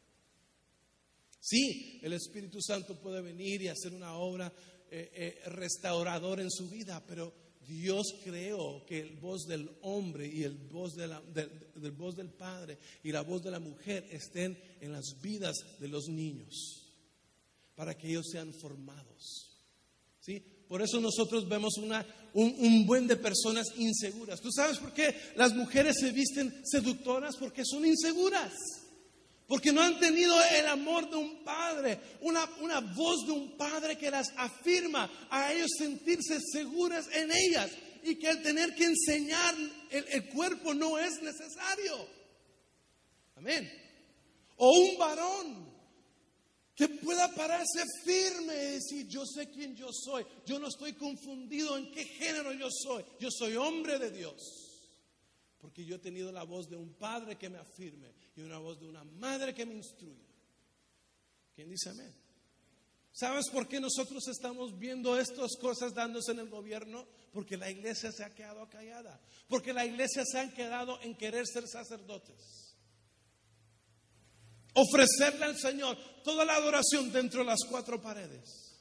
Sí, el Espíritu Santo puede venir y hacer una obra eh, eh, restauradora en su vida, pero Dios creó que el voz del hombre y el voz de la, del, del voz del padre y la voz de la mujer estén en las vidas de los niños para que ellos sean formados. ¿Sí? Por eso nosotros vemos una, un, un buen de personas inseguras. ¿Tú sabes por qué las mujeres se visten seductoras? Porque son inseguras. Porque no han tenido el amor de un padre, una, una voz de un padre que las afirma a ellos sentirse seguras en ellas y que el tener que enseñar el, el cuerpo no es necesario. Amén. O un varón que pueda pararse firme y decir: yo sé quién yo soy, yo no estoy confundido en qué género yo soy, yo soy hombre de Dios. Porque yo he tenido la voz de un padre que me afirme y una voz de una madre que me instruya. ¿Quién dice amén? ¿Sabes por qué nosotros estamos viendo estas cosas dándose en el gobierno? Porque la iglesia se ha quedado callada. Porque la iglesia se ha quedado en querer ser sacerdotes. Ofrecerle al Señor toda la adoración dentro de las cuatro paredes.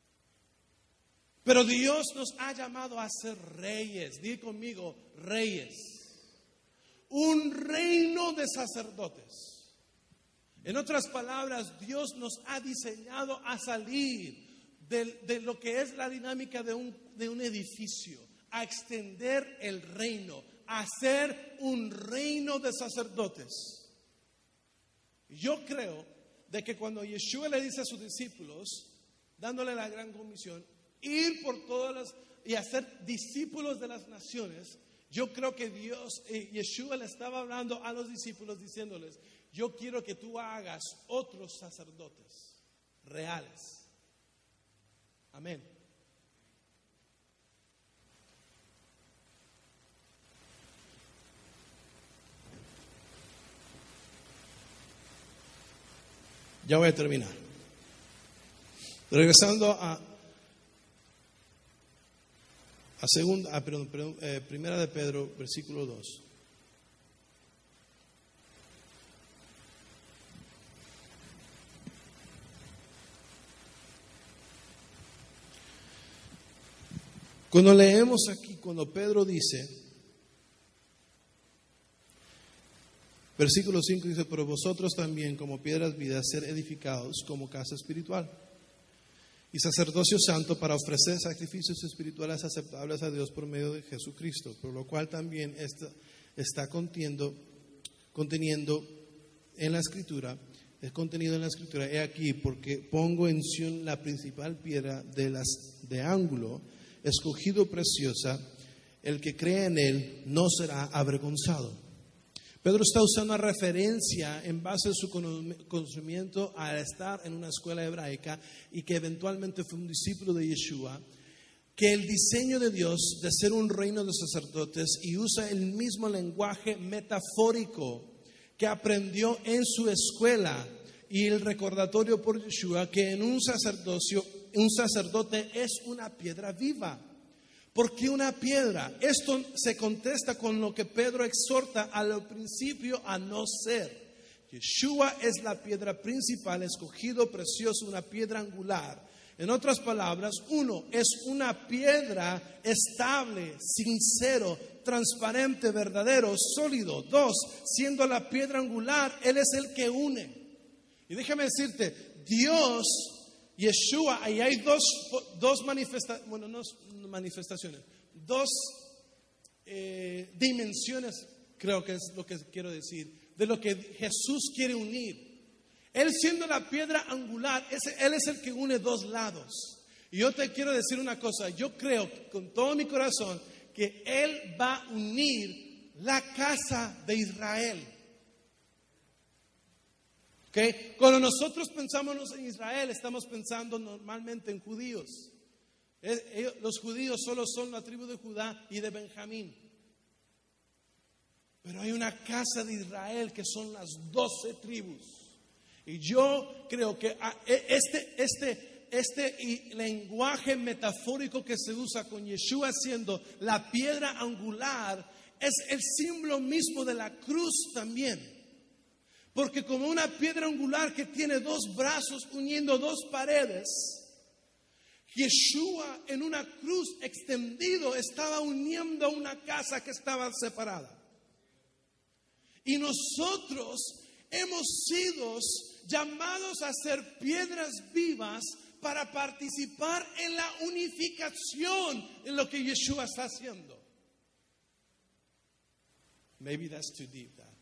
Pero Dios nos ha llamado a ser reyes. Di conmigo, reyes. Un reino de sacerdotes. En otras palabras, Dios nos ha diseñado a salir de, de lo que es la dinámica de un, de un edificio, a extender el reino, a ser un reino de sacerdotes. Yo creo de que cuando Yeshua le dice a sus discípulos, dándole la gran comisión, ir por todas las y hacer discípulos de las naciones, yo creo que Dios, eh, Yeshua le estaba hablando a los discípulos diciéndoles: yo quiero que tú hagas otros sacerdotes reales. Amén. Ya voy a terminar. Regresando a A segunda, ah, perdón, perdón, eh, primera de Pedro, versículo dos. Cuando leemos aquí, cuando Pedro dice, versículo cinco dice: pero vosotros también como piedras vivas ser edificados como casa espiritual y sacerdocio santo para ofrecer sacrificios espirituales aceptables a Dios por medio de Jesucristo, por lo cual también está, está conteniendo, conteniendo en la Escritura, es contenido en la Escritura: he aquí, porque pongo en Sión la principal piedra de, las, de ángulo, escogido preciosa, el que cree en él no será avergonzado. Pedro está usando una referencia en base a su conocimiento al estar en una escuela hebraica y que eventualmente fue un discípulo de Yeshua, que el diseño de Dios de ser un reino de sacerdotes, y usa el mismo lenguaje metafórico que aprendió en su escuela y el recordatorio por Yeshua, que en un sacerdocio, un sacerdote es una piedra viva. ¿Por qué una piedra? Esto se contesta con lo que Pedro exhorta al principio a no ser. Yeshua es la piedra principal, escogido, precioso, una piedra angular. En otras palabras, uno es una piedra estable, sincero, transparente, verdadero, sólido. Dos, siendo la piedra angular, Él es el que une. Y déjame decirte, Dios, Yeshua, ahí hay dos, dos manifestaciones, bueno, no manifestaciones, dos eh, dimensiones, creo que es lo que quiero decir, de lo que Jesús quiere unir. Él siendo la piedra angular, ese, Él es el que une dos lados. Y yo te quiero decir una cosa, yo creo con todo mi corazón que Él va a unir la casa de Israel. ¿Okay? Cuando nosotros pensamos en Israel, estamos pensando normalmente en judíos. Los judíos solo son la tribu de Judá y de Benjamín. Pero hay una casa de Israel que son las doce tribus. Y yo creo que este, este, este lenguaje metafórico que se usa con Yeshua siendo la piedra angular es el símbolo mismo de la cruz también. Porque como una piedra angular que tiene dos brazos uniendo dos paredes, Yeshua en una cruz extendido estaba uniendo una casa que estaba separada. Y nosotros hemos sido llamados a ser piedras vivas para participar en la unificación en lo que Yeshua está haciendo. Maybe that's too deep, that.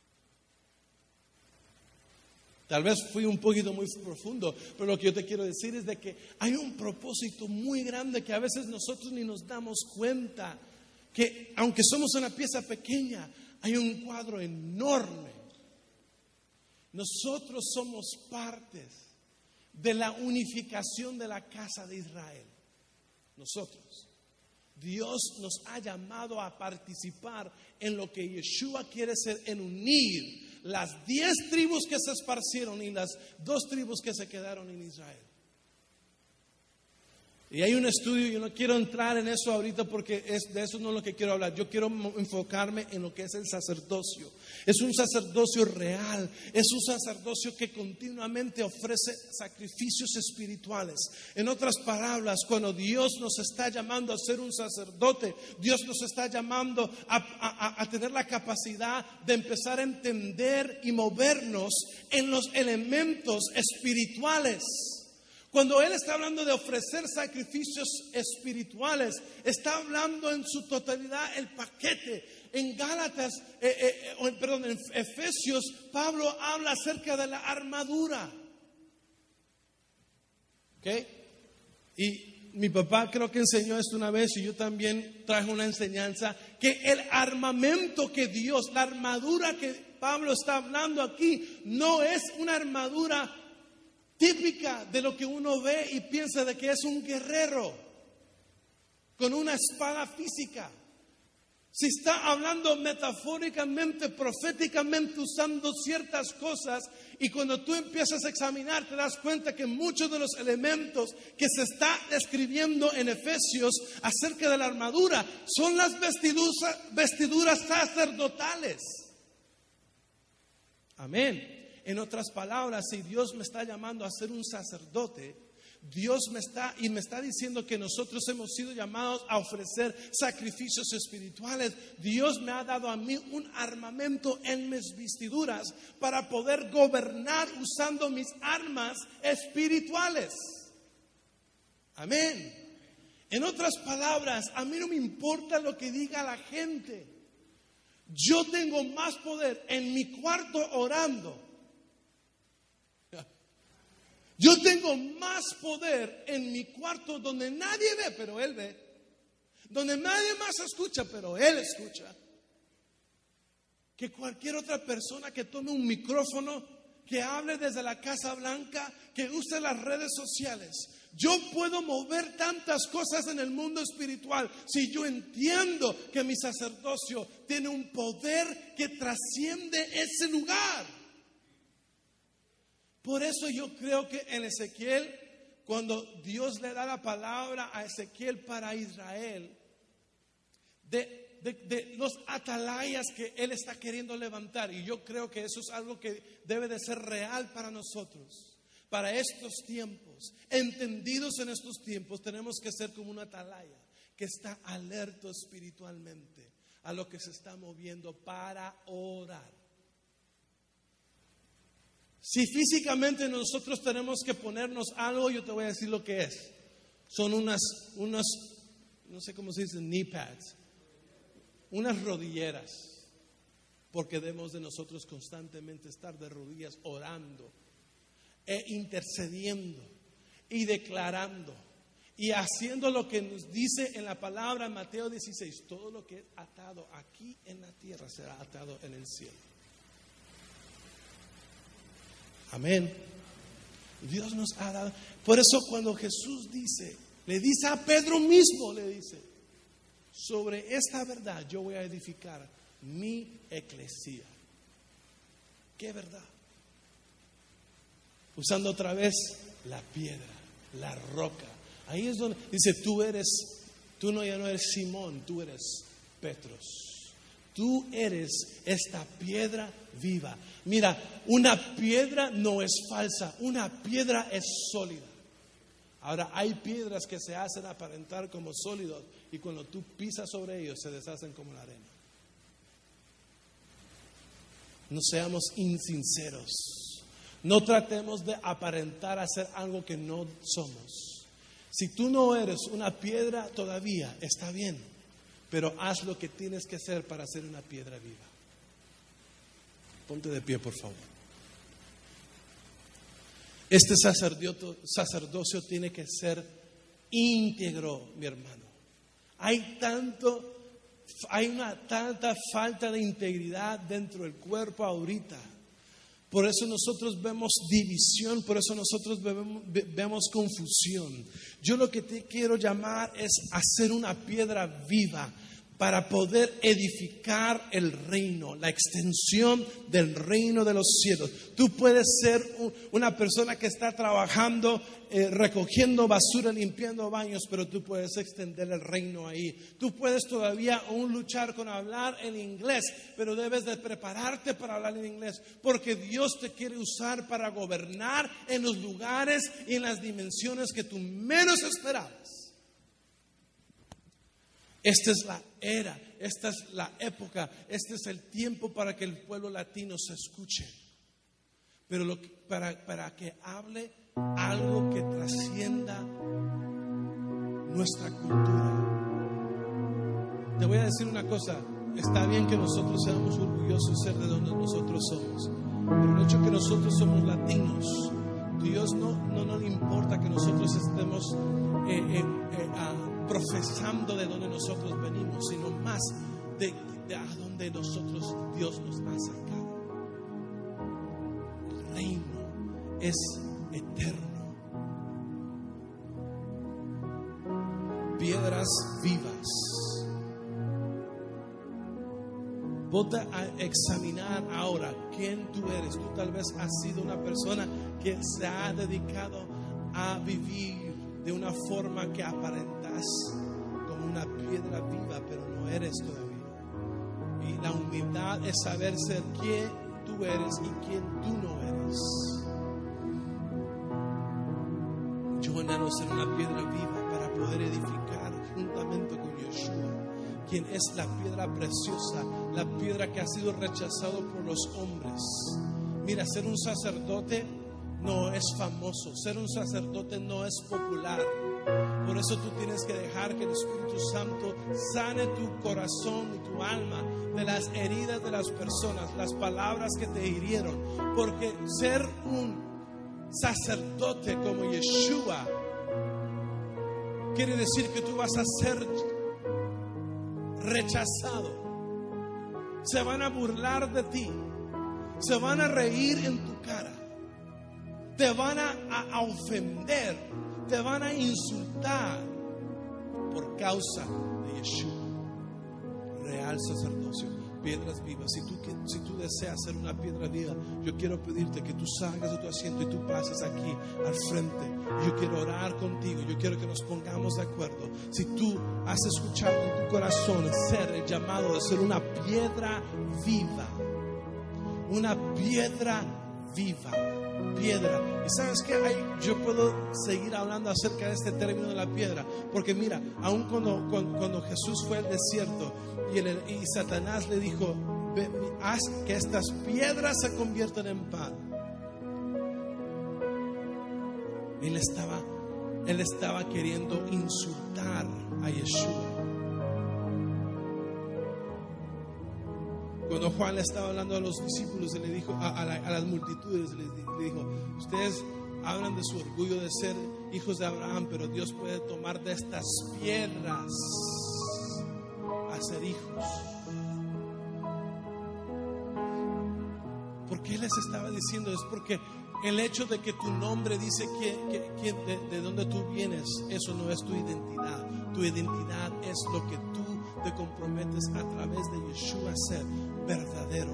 Tal vez fui un poquito muy profundo, pero lo que yo te quiero decir es de que hay un propósito muy grande que a veces nosotros ni nos damos cuenta, que aunque somos una pieza pequeña, hay un cuadro enorme. Nosotros somos partes de la unificación de la casa de Israel. Nosotros. Dios nos ha llamado a participar en lo que Yeshua quiere hacer, en unir las diez tribus que se esparcieron y las dos tribus que se quedaron en Israel. Y hay un estudio, yo no quiero entrar en eso ahorita porque es, de eso no es lo que quiero hablar. Yo quiero enfocarme en lo que es el sacerdocio. Es un sacerdocio real, es un sacerdocio que continuamente ofrece sacrificios espirituales. En otras palabras, cuando Dios nos está llamando a ser un sacerdote, Dios nos está llamando a, a, a tener la capacidad de empezar a entender y movernos en los elementos espirituales. Cuando Él está hablando de ofrecer sacrificios espirituales, está hablando en su totalidad el paquete. En Gálatas, eh, eh, perdón, en Efesios, Pablo habla acerca de la armadura. ¿Ok? Y mi papá creo que enseñó esto una vez y yo también traje una enseñanza, que el armamento que Dios, la armadura que Pablo está hablando aquí, no es una armadura típica de lo que uno ve y piensa de que es un guerrero con una espada física. Si está hablando metafóricamente, proféticamente, usando ciertas cosas, y cuando tú empiezas a examinar te das cuenta que muchos de los elementos que se está describiendo en Efesios acerca de la armadura son las vestiduras, vestiduras sacerdotales. Amén. En otras palabras, si Dios me está llamando a ser un sacerdote, Dios me está y me está diciendo que nosotros hemos sido llamados a ofrecer sacrificios espirituales. Dios me ha dado a mí un armamento en mis vestiduras para poder gobernar usando mis armas espirituales. Amén. En otras palabras, a mí no me importa lo que diga la gente. Yo tengo más poder en mi cuarto orando. Yo tengo más poder en mi cuarto donde nadie ve, pero Él ve. Donde nadie más escucha, pero Él escucha. Que cualquier otra persona que tome un micrófono, que hable desde la Casa Blanca, que use las redes sociales. Yo puedo mover tantas cosas en el mundo espiritual si yo entiendo que mi sacerdocio tiene un poder que trasciende ese lugar. Por eso yo creo que en Ezequiel, cuando Dios le da la palabra a Ezequiel para Israel, de, de, de los atalayas que Él está queriendo levantar, y yo creo que eso es algo que debe de ser real para nosotros, para estos tiempos, entendidos en estos tiempos, tenemos que ser como un atalaya que está alerta espiritualmente a lo que se está moviendo para orar. Si físicamente nosotros tenemos que ponernos algo, yo te voy a decir lo que es. Son unas, unas, no sé cómo se dice, knee pads, unas rodilleras, porque debemos de nosotros constantemente estar de rodillas orando e intercediendo y declarando y haciendo lo que nos dice en la palabra en Mateo dieciséis, todo lo que es atado aquí en la tierra será atado en el cielo. Amén. Dios nos ha dado. Por eso cuando Jesús dice, le dice a Pedro mismo, le dice, sobre esta verdad yo voy a edificar mi eclesía. ¿Qué verdad? Usando otra vez la piedra. la roca. Ahí es donde dice, tú eres, tú no, ya no eres Simón, tú eres Petros. Tú eres esta piedra viva. Mira, una piedra no es falsa, una piedra es sólida. Ahora, hay piedras que se hacen aparentar como sólidos y cuando tú pisas sobre ellos se deshacen como la arena. No seamos insinceros. No tratemos de aparentar hacer algo que no somos. Si tú no eres una piedra todavía, está bien, pero haz lo que tienes que hacer para ser una piedra viva. Ponte de pie, por favor. Este sacerdocio, sacerdocio tiene que ser íntegro, mi hermano. Hay tanto, hay una tanta falta de integridad dentro del cuerpo ahorita. Por eso nosotros vemos división, por eso nosotros vemos, vemos confusión. Yo lo que te quiero llamar es hacer una piedra viva para poder edificar el reino, la extensión del reino de los cielos. Tú puedes ser una persona que está trabajando, eh, recogiendo basura, limpiando baños, pero tú puedes extender el reino ahí. Tú puedes todavía aún luchar con hablar en inglés, pero debes de prepararte para hablar en inglés, porque Dios te quiere usar para gobernar en los lugares y en las dimensiones que tú menos esperabas. Esta es la era, esta es la época, este es el tiempo para que el pueblo latino se escuche. Pero lo que, para, para que hable algo que trascienda nuestra cultura. Te voy a decir una cosa, está bien que nosotros seamos orgullosos de ser de donde nosotros somos, pero el hecho que nosotros somos latinos, Dios no, no, no le importa que nosotros estemos eh, eh, eh, ah, profesando de donde nosotros venimos, sino más de, de a donde nosotros Dios nos ha sacado. El reino es eterno. Piedras vivas. Vota a examinar ahora quién tú eres. Tú tal vez has sido una persona que se ha dedicado a vivir de una forma que aparentas como una piedra viva, pero no eres todavía. Y la humildad es saber ser quién tú eres y quién tú no eres. Yo anhelo ser una piedra viva para poder edificar juntamente con Yeshua, quien es la piedra preciosa, la piedra que ha sido rechazado por los hombres. Mira, ser un sacerdote no es famoso, ser un sacerdote no es popular. Por eso tú tienes que dejar que el Espíritu Santo sane tu corazón y tu alma de las heridas de las personas, las palabras que te hirieron. Porque ser un sacerdote como Yeshua quiere decir que tú vas a ser rechazado. Se van a burlar de ti, se van a reír en tu cara, te van a, a, a ofender, te van a insultar por causa de Yeshua. Real sacerdocio, piedras vivas. Si tú, si tú deseas ser una piedra viva, yo quiero pedirte que tú salgas de tu asiento y tú pases aquí al frente. Yo quiero orar contigo, yo quiero que nos pongamos de acuerdo. Si tú has escuchado en tu corazón ser el llamado de ser una piedra viva, una piedra viva, piedra. Y sabes que yo puedo seguir hablando acerca de este término de la piedra, porque mira, aun cuando, cuando, cuando Jesús fue al desierto y, el, y Satanás le dijo, haz que estas piedras se conviertan en pan, él estaba, él estaba queriendo insultar a Yeshua. Cuando Juan le estaba hablando a los discípulos, le dijo a, a, la, a las multitudes, le, le dijo, ustedes hablan de su orgullo de ser hijos de Abraham, pero Dios puede tomar de estas piedras a ser hijos. ¿Por qué les estaba diciendo? Es porque el hecho de que tu nombre dice que, que, que de, de dónde tú vienes, eso no es tu identidad. Tu identidad es lo que tú te comprometes a través de Yeshua a ser verdadero,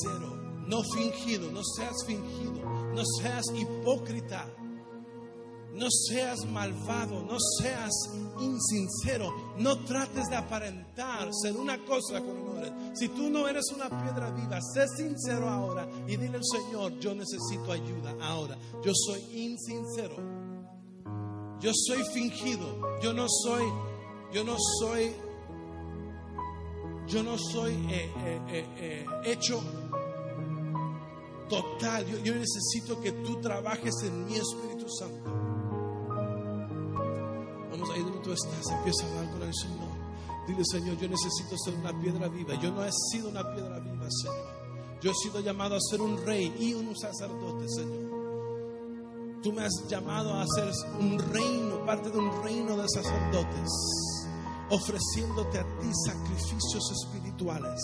sincero, no fingido. No seas fingido, no seas hipócrita. No seas malvado, no seas insincero, no trates de aparentar ser una cosa que no eres. Si tú no eres una piedra viva, sé sincero ahora y dile al Señor: yo necesito ayuda ahora. Yo soy insincero, yo soy fingido, yo no soy, yo no soy, yo no soy eh, eh, eh, eh, hecho total. Yo, yo necesito que tú trabajes en mi Espíritu Santo. Vamos, ahí donde tú estás, empieza a hablar con el Señor. Dile: Señor, yo necesito ser una piedra viva. Yo no he sido una piedra viva, Señor. Yo he sido llamado a ser un rey y un sacerdote, Señor. Tú me has llamado a ser un reino, parte de un reino de sacerdotes, ofreciéndote a ti sacrificios espirituales.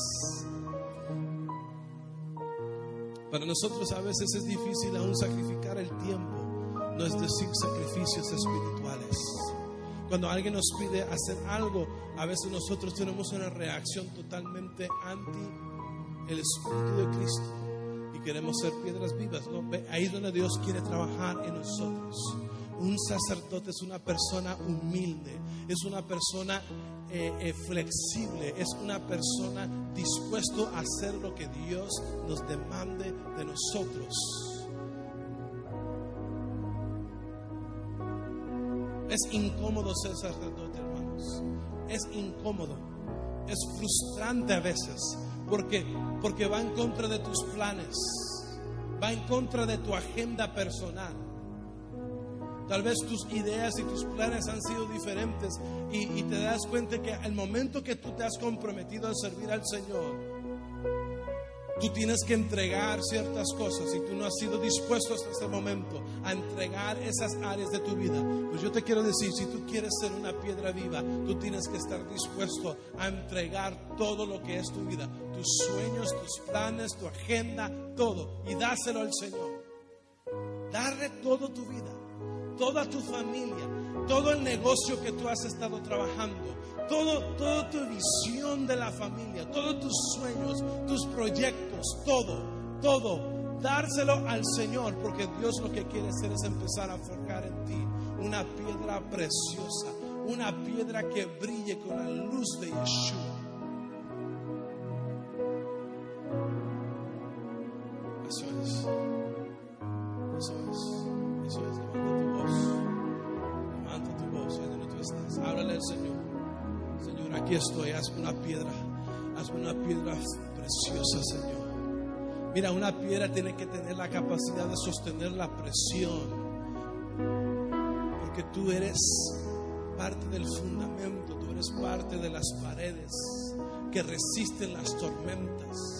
Para nosotros a veces es difícil aún sacrificar el tiempo, no es decir, sacrificios espirituales. Cuando alguien nos pide hacer algo, a veces nosotros tenemos una reacción totalmente anti el Espíritu de Cristo y queremos ser piedras vivas, ¿no? Ahí es donde Dios quiere trabajar en nosotros. Un sacerdote es una persona humilde, es una persona eh, eh, flexible, es una persona dispuesto a hacer lo que Dios nos demande de nosotros. Es incómodo ser sacerdote, hermanos. Es incómodo. Es frustrante a veces porque, porque va en contra de tus planes, va en contra de tu agenda personal. Tal vez tus ideas y tus planes han sido diferentes y, y te das cuenta que al momento que tú te has comprometido a servir al Señor, tú tienes que entregar ciertas cosas y tú no has sido dispuesto hasta este momento a entregar esas áreas de tu vida. Pues yo te quiero decir, si tú quieres ser una piedra viva, tú tienes que estar dispuesto a entregar todo lo que es tu vida, tus sueños, tus planes, tu agenda, todo, y dáselo al Señor. Darle todo tu vida, toda tu familia, todo el negocio que tú has estado trabajando, todo, toda tu visión de la familia, todos tus sueños, tus proyectos, todo, todo, dárselo al Señor, porque Dios lo que quiere hacer es empezar a forjar en ti una piedra preciosa, una piedra que brille con la luz de Yeshua. Eso es, eso es, eso es. Levanta tu voz, levanta tu voz, ahí donde tú estás, háblale al Señor. Señor, aquí estoy, hazme una piedra, hazme una piedra preciosa, Señor. Mira, una piedra tiene que tener la capacidad de sostener la presión, porque tú eres parte del fundamento, tú eres parte de las paredes que resisten las tormentas.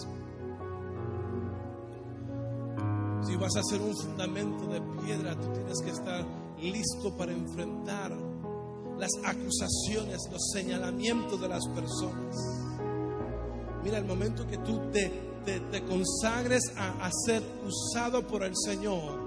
Si vas a hacer un fundamento de piedra, tú tienes que estar listo para enfrentar las acusaciones, los señalamientos de las personas. Mira, el momento que tú te, te, te consagres a, a ser usado por el Señor,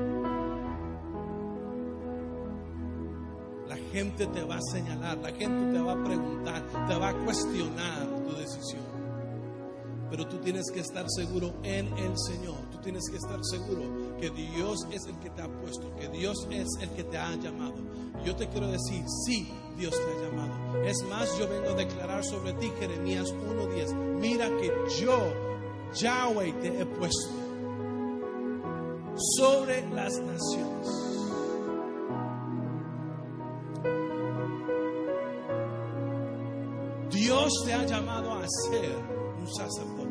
la gente te va a señalar, la gente te va a preguntar, te va a cuestionar tu decisión. Pero tú tienes que estar seguro en el Señor. Tú tienes que estar seguro que Dios es el que te ha puesto, que Dios es el que te ha llamado. Y yo te quiero decir, sí, Dios te ha llamado. Es más, yo vengo a declarar sobre ti, Jeremías uno diez. Mira que yo, Yahweh, te he puesto sobre las naciones. Dios te ha llamado a ser un sacerdote.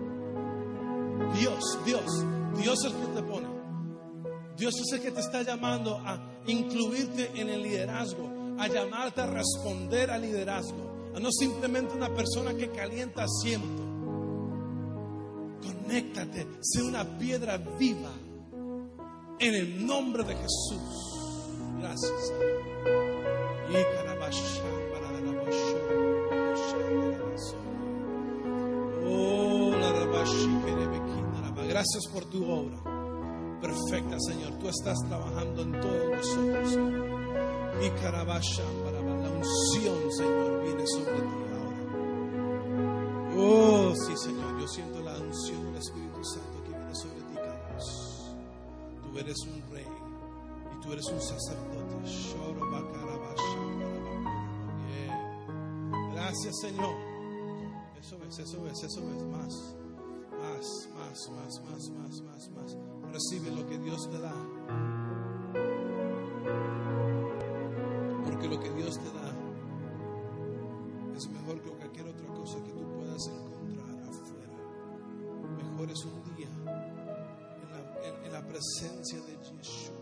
Dios, Dios, Dios es el que te pone. Dios es el que te está llamando a incluirte en el liderazgo, a llamarte a responder al liderazgo, a no simplemente una persona que calienta asiento. Conéctate, sé una piedra viva en el nombre de Jesús. Gracias, Señor. Gracias por tu obra perfecta, Señor. Tú estás trabajando en todos nosotros, Señor. Y la unción, Señor, viene sobre ti ahora. Oh, sí, Señor. Yo siento la unción del Espíritu Santo que viene sobre ti, Carlos. Tú eres un rey y tú tú eres un sacerdote. Yeah. Gracias, Señor. Eso es, eso es, eso es más. Más, más, más, más, más, más, más. Recibe lo que Dios te da. Porque lo que Dios te da es mejor que cualquier otra cosa que tú puedas encontrar afuera. Mejor es un día en la, en, en la presencia de Yeshua.